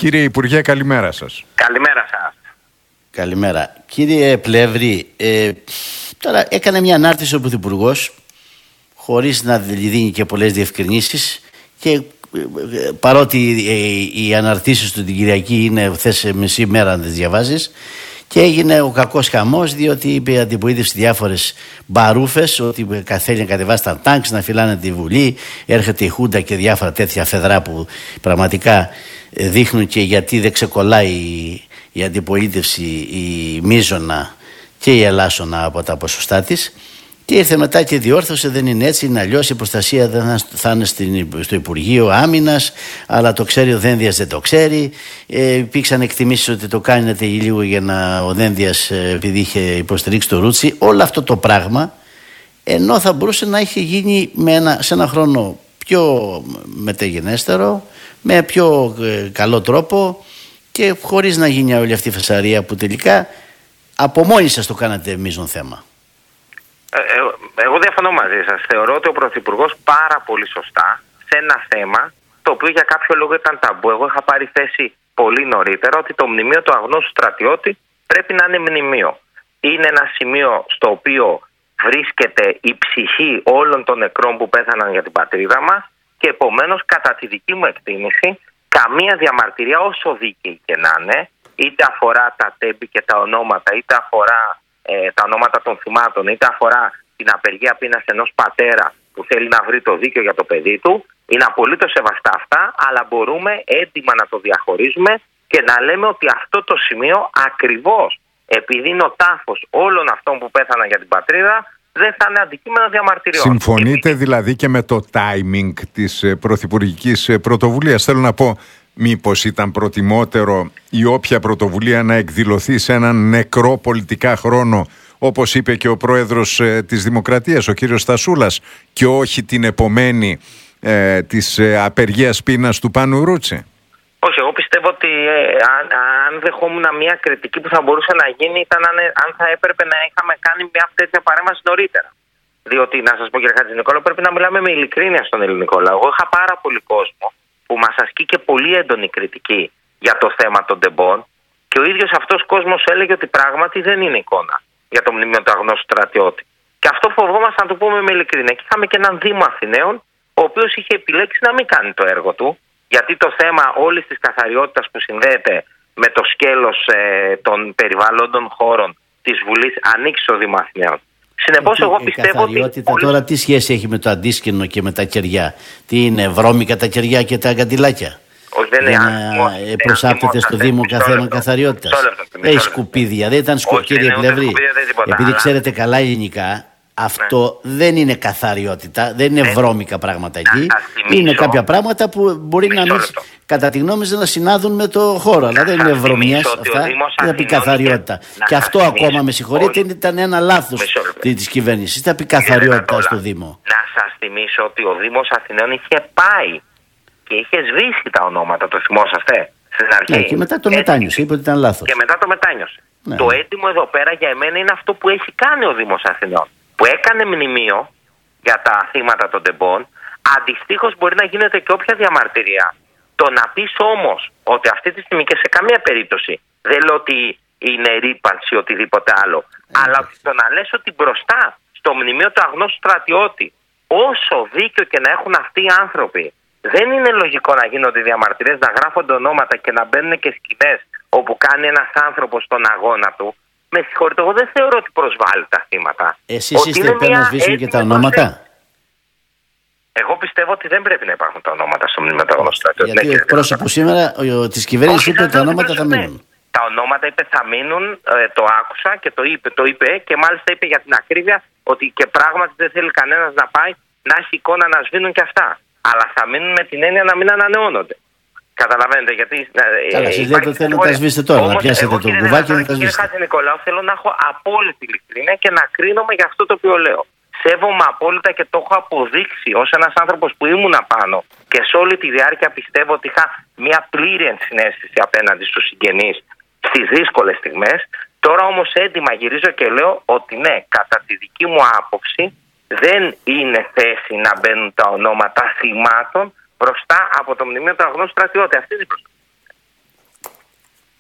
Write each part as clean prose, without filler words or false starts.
Κύριε Υπουργέ, καλημέρα σας. Καλημέρα σας. Καλημέρα. Κύριε Πλεύρη, τώρα έκανε μια ανάρτηση ο Πρωθυπουργός χωρίς να δίνει και πολλές διευκρινήσεις και παρότι οι αναρτήσεις του την Κυριακή είναι χθες μισή μέρα αν τις διαβάζεις, και έγινε ο κακός χαμός, διότι είπε η αντιπολίτευση διάφορες μπαρούφες ότι θέλει να κατεβάσει τα τάγκς, να φυλάνε τη Βουλή, έρχεται η Χούντα και διάφορα τέτοια φεδρά που πραγματικά δείχνουν και γιατί δεν ξεκολλάει η αντιπολίτευση, η μείζωνα και η ελάσσονα από τα ποσοστά της. Και ήρθε μετά και διόρθωσε, δεν είναι έτσι, είναι αλλιώς, η προστασία δεν θα είναι στο Υπουργείο Άμυνας, αλλά το ξέρει ο Δένδιας, δεν το ξέρει. Υπήρξαν εκτιμήσεις ότι το κάνετε λίγο για να ο Δένδιας, επειδή είχε υποστηρίξει το Ρούτσι. Όλο αυτό το πράγμα, ενώ θα μπορούσε να είχε γίνει σε ένα χρόνο πιο μεταγενέστερο, με πιο καλό τρόπο και χωρίς να γίνει όλη αυτή η φασαρία που τελικά από μόνοι σας το κάνατε μείζον θέμα. Εγώ διαφωνώ μαζί σας. Θεωρώ ότι ο Πρωθυπουργός πάρα πολύ σωστά σε ένα θέμα το οποίο για κάποιο λόγο ήταν ταμπού. Εγώ είχα πάρει θέση πολύ νωρίτερα ότι το μνημείο του αγνώστου στρατιώτη πρέπει να είναι μνημείο. Είναι ένα σημείο στο οποίο βρίσκεται η ψυχή όλων των νεκρών που πέθαναν για την πατρίδα μας και επομένως κατά τη δική μου εκτίμηση καμία διαμαρτυρία όσο δίκαιη και να είναι, είτε αφορά τα τέμπη και τα ονόματα, είτε αφορά τα ονόματα των θυμάτων, είτε αφορά την απεργία πείνας ενός πατέρα που θέλει να βρει το δίκαιο για το παιδί του, είναι απολύτως σεβαστά αυτά, αλλά μπορούμε έτοιμα να το διαχωρίζουμε και να λέμε ότι αυτό το σημείο ακριβώς επειδή είναι ο τάφος όλων αυτών που πέθαναν για την πατρίδα, δεν θα είναι αντικείμενο διαμαρτυριών. Συμφωνείτε δηλαδή και με το timing της πρωθυπουργικής πρωτοβουλίας? Θέλω να πω, μήπως ήταν προτιμότερο η όποια πρωτοβουλία να εκδηλωθεί σε έναν νεκρό πολιτικά χρόνο, όπως είπε και ο πρόεδρος της Δημοκρατίας, ο κύριος Στασούλας, και όχι την επομένη της απεργίας πείνας του Πάνου Ρούτσι? Όχι, εγώ πιστεύω ότι αν δεχόμουν μια κριτική που θα μπορούσε να γίνει ήταν αν θα έπρεπε να είχαμε κάνει μια τέτοια παρέμβαση νωρίτερα. Διότι, να σας πω κύριε Χατζηνικόλαο, πρέπει να μιλάμε με ειλικρίνεια στον ελληνικό λαό. Εγώ είχα πάρα πολύ κόσμο που μας ασκεί και πολύ έντονη κριτική για το θέμα των τεμπών και ο ίδιος αυτός κόσμος έλεγε ότι πράγματι δεν είναι εικόνα για το μνημείο του αγνώστου στρατιώτη. Και αυτό φοβόμαστε να το πούμε με ειλικρίνεια. Και είχαμε και έναν Δήμο Αθηναίων, ο οποίος είχε επιλέξει να μην κάνει το έργο του, γιατί το θέμα όλης της καθαριότητας που συνδέεται με το σκέλος των περιβαλλόντων χώρων της Βουλής ανήκει στο Δήμο Αθηναίων. Συνεπώς, εγώ πιστεύω ότι. Τώρα τι σχέση έχει με το αντίσκηνο και με τα κεριά? Τι είναι, βρώμικα τα κεριά και τα καντιλάκια? Όχι, δεν είναι. Προσάπτεται στο Δήμο καθένα καθαριότητας. Έχει σκουπίδια, δεν ήταν σκουπίδια, κύριε Πλεύρη. Επειδή ξέρετε καλά ελληνικά, αυτό δεν είναι καθαριότητα, δεν είναι βρώμικα πράγματα εκεί. Είναι κάποια πράγματα που μπορεί να μην, κατά τη γνώμη να συνάδουν με το χώρο, αλλά δεν είναι βρωμιές αυτά, δεν θα πει καθαριότητα. Και αυτό ακόμα, με συγχωρείτε, ήταν ένα λάθος της κυβέρνησης. Θα πει καθαριότητα στο Δήμο. Να σας θυμίσω ότι ο Δήμος Αθηναίων είχε πάει και είχε σβήσει τα ονόματα, το θυμόσαστε στην αρχή? Ναι, και μετά το μετάνιωσε, είπε ότι ήταν λάθος. Και μετά το μετάνιωσε. Ναι. Το έντιμο εδώ πέρα για εμένα είναι αυτό που έχει κάνει ο Δήμος Αθηναίων, που έκανε μνημείο για τα θύματα των τεμπών. Αντιστοίχως μπορεί να γίνεται και όποια διαμαρτυρία. Το να πεις όμως ότι αυτή τη στιγμή και σε καμία περίπτωση δεν λέω ότι είναι ρύπανση ή οτιδήποτε άλλο, αλλά το να λες ότι μπροστά στο μνημείο του αγνώστου στρατιώτη, όσο δίκιο και να έχουν αυτοί οι άνθρωποι, δεν είναι λογικό να γίνονται διαμαρτυρίες, να γράφονται ονόματα και να μπαίνουν και σκηνές όπου κάνει ένας άνθρωπος τον αγώνα του. Με συγχωρείτε, εγώ δεν θεωρώ ότι προσβάλλει τα θύματα. Εσείς είστε υπέρ να σβήσουν και τα ονόματα? Εγώ πιστεύω ότι δεν πρέπει να υπάρχουν τα ονόματα στο μνημείο του αγνώστου στρατιώτη. Γιατί ο εκπρόσωπος σήμερα της κυβέρνησης είπε ότι τα ονόματα θα μείνουν. Τα ονόματα είπε θα μείνουν, το άκουσα και το είπε και μάλιστα είπε για την ακρίβεια ότι και πράγματι δεν θέλει κανένας να πάει να έχει εικόνα να σβήνουν και αυτά. Αλλά θα μείνουν με την έννοια να μην ανανεώνονται. Καταλαβαίνετε, γιατί. Καλά, εσείς δεν θέλετε να τα σβήσετε τώρα, να πιάσετε το κουβάκι και να τα σβήσετε. Κύριε Χατζηνικολάου, θέλω να έχω απόλυτη ειλικρίνεια και να κρίνομαι για αυτό το οποίο λέω. Σέβομαι απόλυτα και το έχω αποδείξει ως ένας άνθρωπος που ήμουν πάνω και σε όλη τη διάρκεια πιστεύω ότι είχα μια πλήρη ενσυναίσθηση απέναντι στους συγγενείς στις δύσκολες στιγμές. Τώρα όμως έντιμα γυρίζω και λέω ότι ναι, κατά τη δική μου άποψη δεν είναι θέση να μπαίνουν τα ονόματα θυμάτων μπροστά από το μνημείο του αγνώστου στρατιώτη. Αυτή είναι η προσωπική.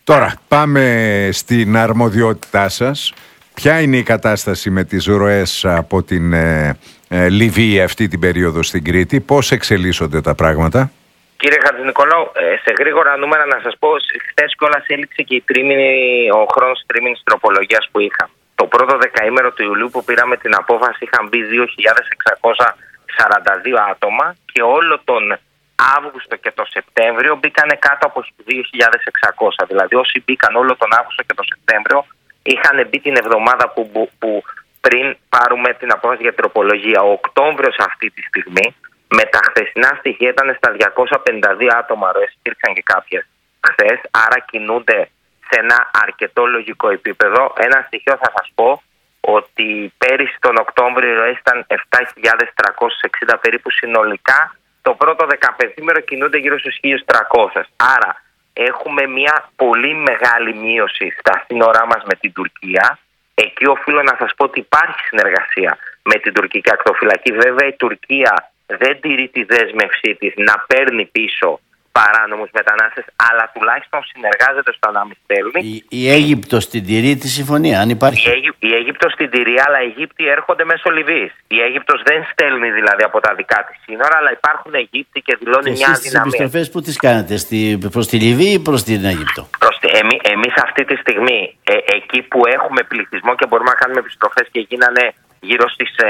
Τώρα πάμε στην αρμοδιότητά σας. Ποια είναι η κατάσταση με τις ροές από την Λιβύη αυτή την περίοδο στην Κρήτη? Πώς εξελίσσονται τα πράγματα? Κύριε Χατζηνικολάου, σε γρήγορα νούμερα να σας πω, χθες κιόλας έληξε και ο χρόνος τρίμηνης τροπολογίας που είχα. Το πρώτο δεκαήμερο του Ιουλίου που πήραμε την απόφαση είχαν μπει 2.642 άτομα και όλο τον Αύγουστο και το Σεπτέμβριο μπήκανε κάτω από 2.600. Δηλαδή όσοι μπήκαν όλο τον Αύγουστο και το Σεπτέμβριο είχαν μπει την εβδομάδα που πριν πάρουμε την απόφαση για τροπολογία. Ο Οκτώβριος αυτή τη στιγμή με τα χθεσινά στοιχεία ήταν στα 252 άτομα ροές, υπήρξαν και κάποιες χθες, άρα κινούνται σε ένα αρκετό λογικό επίπεδο. Ένα στοιχείο θα σας πω, ότι πέρυσι τον Οκτώβριο οι ροές ήταν 7.360 περίπου συνολικά. Το πρώτο 15μέρο κινούνται γύρω στους 1.300. Άρα έχουμε μια πολύ μεγάλη μείωση στα σύνορά μας με την Τουρκία. Εκεί οφείλω να σας πω ότι υπάρχει συνεργασία με την τουρκική ακτοφυλακή. Βέβαια η Τουρκία δεν τηρεί τη δέσμευσή της να παίρνει πίσω παράνομους μετανάστες, αλλά τουλάχιστον συνεργάζεται στο να μην στέλνει. Η Αίγυπτος την τηρεί τη συμφωνία, αν υπάρχει? Η Αίγυπτος την τηρεί, αλλά οι Αιγύπτιοι έρχονται μέσω Λιβύης. Η Αίγυπτος δεν στέλνει δηλαδή από τα δικά της σύνορα, αλλά υπάρχουν Αιγύπτιοι και δηλώνει μια αδυναμία. Εσείς τις επιστροφές που τις κάνετε, προς τη Λιβύη ή προς την Αίγυπτο? Εμείς αυτή τη στιγμή, εκεί που έχουμε πληθυσμό και μπορούμε να κάνουμε επιστροφές και γίνανε γύρω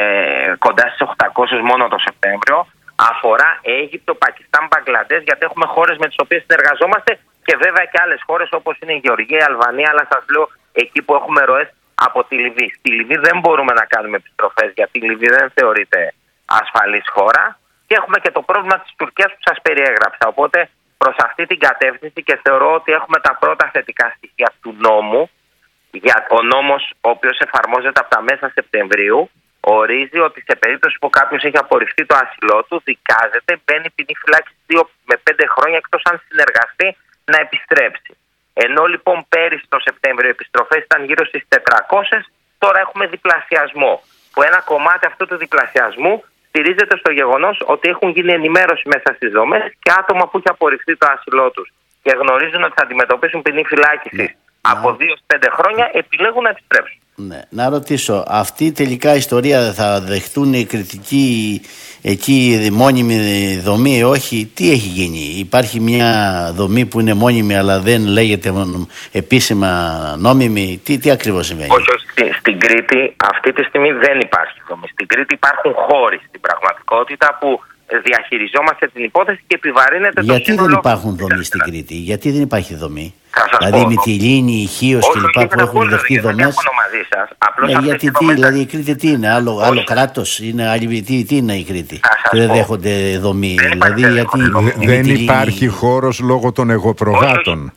κοντά στις 800 μόνο το Σεπτέμβριο, αφορά Αίγυπτο, Πακιστάν, Μπαγκλαντές, γιατί έχουμε χώρες με τις οποίες συνεργαζόμαστε και βέβαια και άλλες χώρες όπως είναι η Γεωργία, η Αλβανία, αλλά σας λέω εκεί που έχουμε ροές από τη Λιβύη. Στη Λιβύη δεν μπορούμε να κάνουμε επιστροφές γιατί η Λιβύη δεν θεωρείται ασφαλής χώρα και έχουμε και το πρόβλημα της Τουρκίας που σας περιέγραψα. Οπότε προς αυτή την κατεύθυνση και θεωρώ ότι έχουμε τα πρώτα θετικά στοιχεία του νόμου. Για ο νόμος, ο οποίος εφαρμόζεται από τα μέσα Σεπτεμβρίου, ορίζει ότι σε περίπτωση που κάποιος έχει απορριφθεί το άσυλό του, δικάζεται, μπαίνει ποινή φυλάκιση 2 με 5 χρόνια εκτός αν συνεργαστεί να επιστρέψει. Ενώ λοιπόν πέρυσι το Σεπτέμβριο οι επιστροφές ήταν γύρω στις 400, τώρα έχουμε διπλασιασμό. Που ένα κομμάτι αυτού του διπλασιασμού στηρίζεται στο γεγονός ότι έχουν γίνει ενημέρωση μέσα στις δομές και άτομα που έχει απορριφθεί το άσυλό τους και γνωρίζουν ότι θα αντιμετωπίσουν ποινή φυλάκιση από 2-5 χρόνια, επιλέγουν να επιστρέψουν. Ναι. Να ρωτήσω, αυτή τελικά η ιστορία θα δεχτούν οι κριτικοί εκεί μόνιμη δομή, όχι? Τι έχει γίνει? Υπάρχει μια δομή που είναι μόνιμη αλλά δεν λέγεται επίσημα νόμιμη? Τι ακριβώς συμβαίνει? Όχι, στην Κρήτη αυτή τη στιγμή δεν υπάρχει δομή. Στην Κρήτη υπάρχουν χώροι στην πραγματικότητα που διαχειριζόμαστε την υπόθεση και επιβαρύνεται το σύνολο. Γιατί δεν υπάρχουν δομή στην Κρήτη? Γιατί δεν υπάρχει δομή? Δηλαδή Μυτιλήνη, Χίος κλπ. Που έχουν δεχτεί δομές. Γιατί δηλαδή η Κρήτη τι είναι? Άλλο κράτος? Είναι άλλη, τι είναι η Κρήτη? Και δεν δέχονται δομή. Δεν υπάρχει χώρος λόγω των εγωπροβάτων.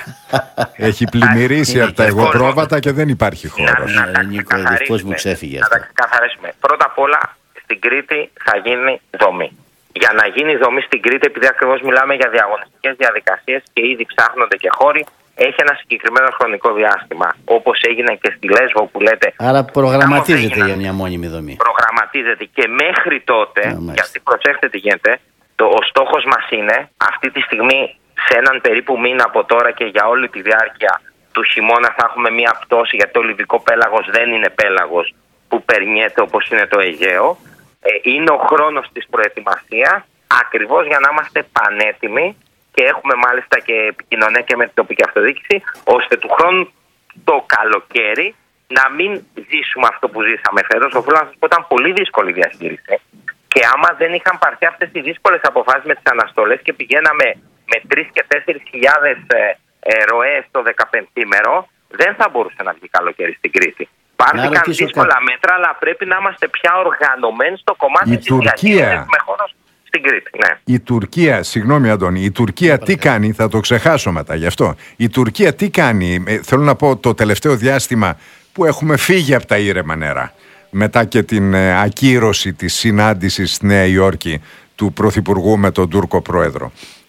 Έχει πλημμυρίσει από τα εγωπρόβατα και δεν υπάρχει χώρος. Νίκο, δυστυχώς μου ξέφυγε. Να τα καθαρίσουμε. Πρώτα απ' όλα στην Κρήτη θα γίνει δομή. Για να γίνει δομή στην Κρήτη, επειδή ακριβώς μιλάμε για διαγωνιστικές διαδικασίες και ήδη ψάχνονται και χώροι, έχει ένα συγκεκριμένο χρονικό διάστημα. Όπως έγινε και στη Λέσβο που λέτε. Άρα προγραμματίζεται για μια μόνιμη δομή. Προγραμματίζεται και μέχρι τότε, γιατί προσέξτε τι γίνεται, ο στόχος μας είναι αυτή τη στιγμή σε έναν περίπου μήνα από τώρα και για όλη τη διάρκεια του χειμώνα θα έχουμε μια πτώση, γιατί το λιβικό πέλαγος δεν είναι πέλαγος που περνιέται όπως είναι το Αιγαίο. Είναι ο χρόνος της προετοιμασίας ακριβώς για να είμαστε πανέτοιμοι και έχουμε μάλιστα και επικοινωνία και με την τοπική αυτοδιοίκηση ώστε του χρόνου το καλοκαίρι να μην ζήσουμε αυτό που ζήσαμε φέτος. Οφείλω να σας πω ήταν πολύ δύσκολη η διαχείριση και άμα δεν είχαν πάρθει αυτές οι δύσκολες αποφάσεις με τις αναστολές και πηγαίναμε με 3.000 και 4.000 ροές το 15μέρο, δεν θα μπορούσε να βγει καλοκαίρι στην Κρήτη. Πάρθηκαν δύσκολα μέτρα, αλλά πρέπει να είμαστε πια οργανωμένοι στο κομμάτι της διαχείρισης με χώρο στην Κρήτη. Ναι. Η Τουρκία, συγγνώμη Αντώνη, η Τουρκία τι κάνει, θα το ξεχάσω μετά γι' αυτό. Η Τουρκία τι κάνει, θέλω να πω το τελευταίο διάστημα που έχουμε φύγει από τα ήρεμα νερά, μετά και την ακύρωση της συνάντησης στη Νέα Υόρκη του Πρωθυπουργού με τον Τούρκο Πρόεδρο.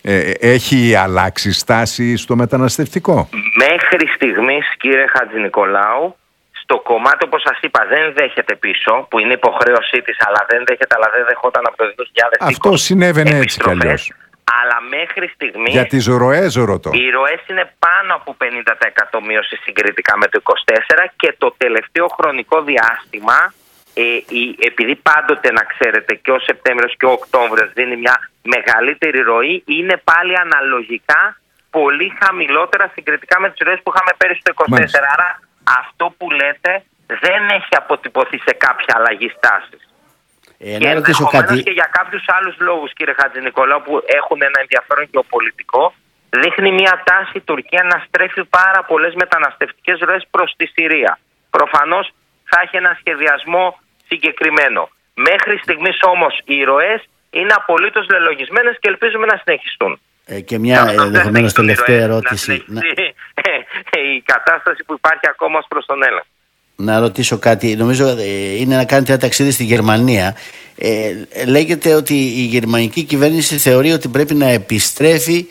Έχει αλλάξει στάση στο μεταναστευτικό? Μέχρι στιγμής, κύριε Χατζηνικολάου, στο κομμάτι όπως σας είπα δεν δέχεται πίσω, που είναι υποχρέωσή της, αλλά δεν δέχεται, αλλά δεν δεχόταν από το 2020. Αυτό συνέβαινε έτσι κι αλλιώς. Αλλά μέχρι στιγμή. Για τις ροές ρωτώ. Οι ροές είναι πάνω από 50% μείωση συγκριτικά με το 24 και το τελευταίο χρονικό διάστημα, επειδή πάντοτε να ξέρετε και ο Σεπτέμβριος και ο Οκτώβριος δίνει μια μεγαλύτερη ροή, είναι πάλι αναλογικά πολύ χαμηλότερα συγκριτικά με τις ροές που είχαμε πέρυσι το 24. Μάλιστα. Άρα αυτό που λέτε δεν έχει αποτυπωθεί σε κάποια αλλαγή στάσης. Και ενδεχομένως και για κάποιους άλλους λόγους, κύριε Χατζηνικολάου, που έχουν ένα ενδιαφέρον γεωπολιτικό, δείχνει μια τάση η Τουρκία να στρέφει πάρα πολλές μεταναστευτικές ροές προς τη Συρία. Προφανώς θα έχει ένα σχεδιασμό συγκεκριμένο. Μέχρι στιγμής όμως οι ροές είναι απολύτως λελογισμένες και ελπίζουμε να συνεχιστούν. Και μια ενδεχομένως τελευταία ερώτηση. Η κατάσταση που υπάρχει ακόμα ως προς τον έλεγχο. Να ρωτήσω κάτι. Νομίζω είναι να κάνετε ένα ταξίδι στη Γερμανία. Λέγεται ότι η γερμανική κυβέρνηση θεωρεί ότι πρέπει να επιστρέφει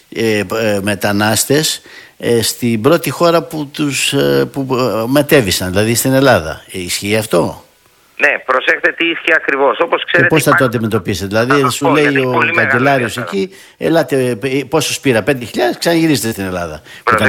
μετανάστες στην πρώτη χώρα που μετέβησαν, δηλαδή στην Ελλάδα. Ισχύει αυτό? Ναι, προσέξτε τι ισχύει ακριβώς. Όπως ξέρετε, και πώς θα το αντιμετωπίσετε? Δηλαδή σου λέει ο καγκελάριος εκεί, ελάτε, πόσους πήρα, 5.000, ξαναγυρίστε στην Ελλάδα.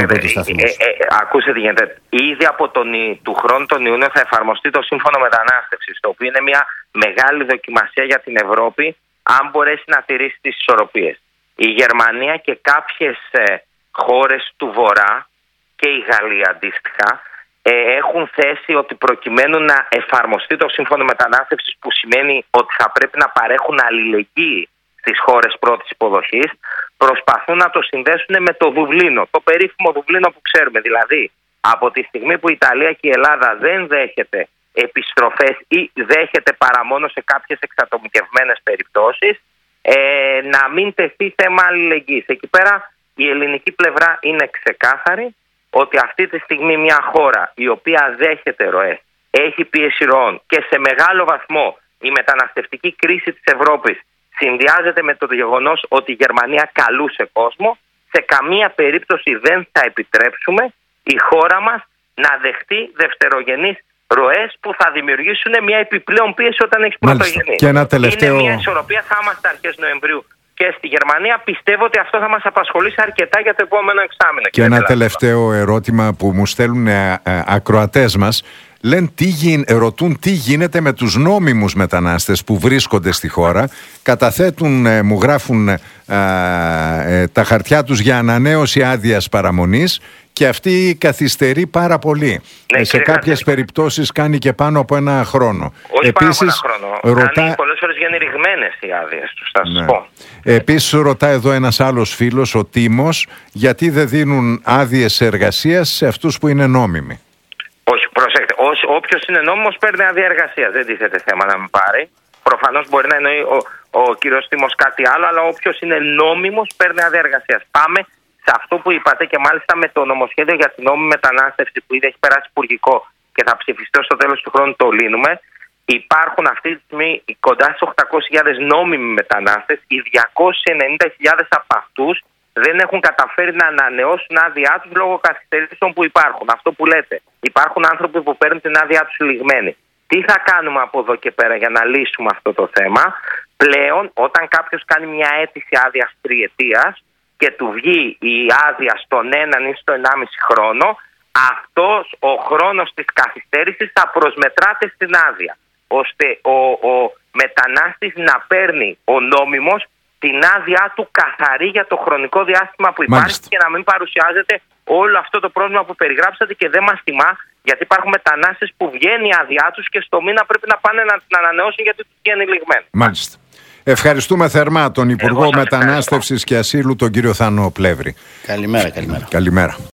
Ακούστε τι γίνεται. Ήδη από του χρόνου τον Ιούνιο θα εφαρμοστεί το Σύμφωνο Μετανάστευσης, το οποίο είναι μια μεγάλη δοκιμασία για την Ευρώπη, αν μπορέσει να τηρήσει τις ισορροπίες. Η Γερμανία και κάποιες χώρες του Βορρά και η Γαλλία αντίστοιχα έχουν θέσει ότι προκειμένου να εφαρμοστεί το Σύμφωνο Μετανάστευσης, που σημαίνει ότι θα πρέπει να παρέχουν αλληλεγγύη στις χώρες πρώτης υποδοχής, προσπαθούν να το συνδέσουν με το Δουβλίνο, το περίφημο Δουβλίνο που ξέρουμε. Δηλαδή, από τη στιγμή που η Ιταλία και η Ελλάδα δεν δέχεται επιστροφές ή δέχεται παρά μόνο σε κάποιες εξατομικευμένες περιπτώσεις, να μην τεθεί θέμα αλληλεγγύης. Εκεί πέρα η ελληνική πλευρά είναι ξεκάθαρη ότι αυτή τη στιγμή μια χώρα η οποία δέχεται ροές, έχει πίεση ροών και σε μεγάλο βαθμό η μεταναστευτική κρίση της Ευρώπης συνδυάζεται με το γεγονός ότι η Γερμανία καλούσε κόσμο, σε καμία περίπτωση δεν θα επιτρέψουμε η χώρα μας να δεχτεί δευτερογενείς ροές που θα δημιουργήσουν μια επιπλέον πίεση όταν έχει πρωτογενή. Είναι μια ισορροπία, θα είμαστε αρχές Νοεμβρίου και στη Γερμανία. Πιστεύω ότι αυτό θα μας απασχολήσει αρκετά για το επόμενο εξάμηνο. Και ένα τελευταίο ερώτημα που μου στέλνουν ακροατές μας. Ρωτούν τι γίνεται με τους νόμιμους μετανάστες που βρίσκονται στη χώρα, καταθέτουν, μου γράφουν τα χαρτιά τους για ανανέωση άδειας παραμονής και αυτή καθυστερεί πάρα πολύ. Ναι, σε κάποιες περιπτώσεις κάνει και πάνω από ένα χρόνο. Όχι επίσης, πάνω από ένα χρόνο. Κάνει πολλές φορές βγαίνει ρηγμένες οι άδειες τους, θα σας πω. Επίσης ρωτά εδώ ένας άλλος φίλος, ο Τίμος, γιατί δεν δίνουν άδειες εργασίας σε αυτούς που είναι νόμιμοι. Όχι, προσέξτε. Όποιος είναι νόμιμος παίρνει άδεια εργασίας. Δεν τίθεται θέμα να μην πάρει. Προφανώς μπορεί να εννοεί ο κύριος Τίμος κάτι άλλο, αλλά όποιος είναι νόμιμος παίρνει άδεια εργασίας. Πάμε σε αυτό που είπατε και μάλιστα με το νομοσχέδιο για την νόμιμη μετανάστευση που ήδη έχει περάσει υπουργικό και θα ψηφιστεί στο τέλος του χρόνου, το λύνουμε. Υπάρχουν αυτή τη στιγμή κοντά στις 800.000 νόμιμοι μετανάστες. Οι 290.000 από αυτούς δεν έχουν καταφέρει να ανανεώσουν άδειά τους λόγω καθυστερήσεων που υπάρχουν. Αυτό που λέτε. Υπάρχουν άνθρωποι που παίρνουν την άδειά τους λιγμένη. Τι θα κάνουμε από εδώ και πέρα για να λύσουμε αυτό το θέμα? Πλέον, όταν κάποιος κάνει μια αίτηση άδειας τριετίας και του βγει η άδεια στον 1 ή στο 1,5 χρόνο, αυτός ο χρόνος της καθυστέρησης θα προσμετράται στην άδεια, ώστε ο μετανάστης να παίρνει ο νόμιμος την άδειά του καθαρή για το χρονικό διάστημα που υπάρχει. Μάλιστα. Και να μην παρουσιάζεται όλο αυτό το πρόβλημα που περιγράψατε και δεν μας τιμά, γιατί υπάρχουν μετανάστες που βγαίνει η άδειά τους και στο μήνα πρέπει να πάνε να την ανανεώσουν γιατί τους βγαίνει λιγμένο. Μάλιστα. Ευχαριστούμε θερμά τον Υπουργό Μετανάστευσης και Ασύλου, τον κύριο Θάνο Πλεύρη. Καλημέρα. Καλημέρα.